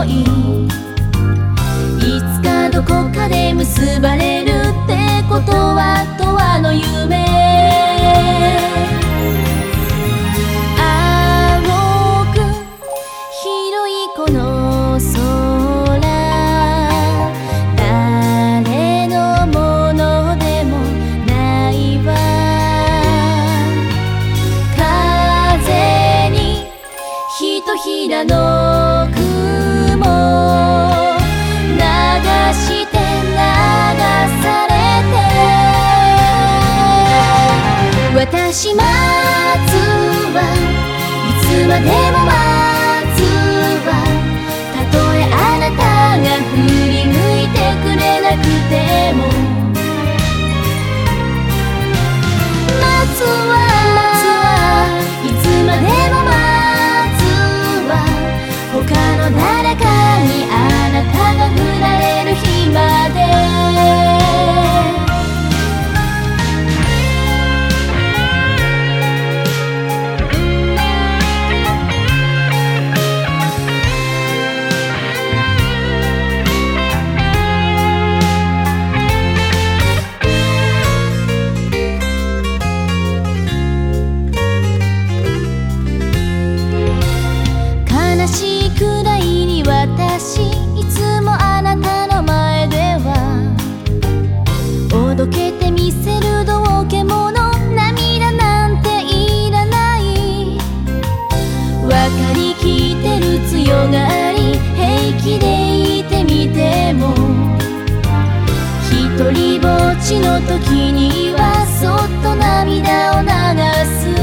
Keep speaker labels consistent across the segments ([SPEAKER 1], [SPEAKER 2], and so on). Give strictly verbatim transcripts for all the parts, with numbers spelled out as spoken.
[SPEAKER 1] い、いつかどこかで結ばれるってことは永遠の夢。青く広いこの空、誰のものでもないわ。風にひとひらの雲流して流されて、私待つわ、いつまでも待つわ。たとえあなたが振り向いてくれなくても待つわ、待つわ、いつまでも待つわ。他の誰かにあなたが振られる日まで。悲しいくらいに私いつもあなたの前ではおどけてみせる道化者。涙なんていらない、分かりきってる強がり、平気でいてみてもひとりぼっちの時にはそっと涙を流す。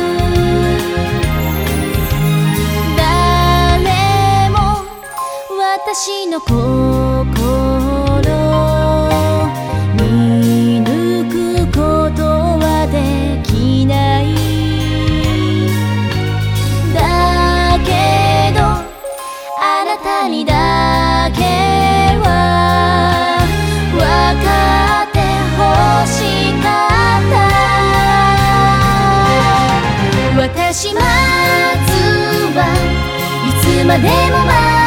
[SPEAKER 1] 私の心見抜くことはできない。だけどあなたにだけは分かってほしかった。私待つわ、いつまでも待つわ。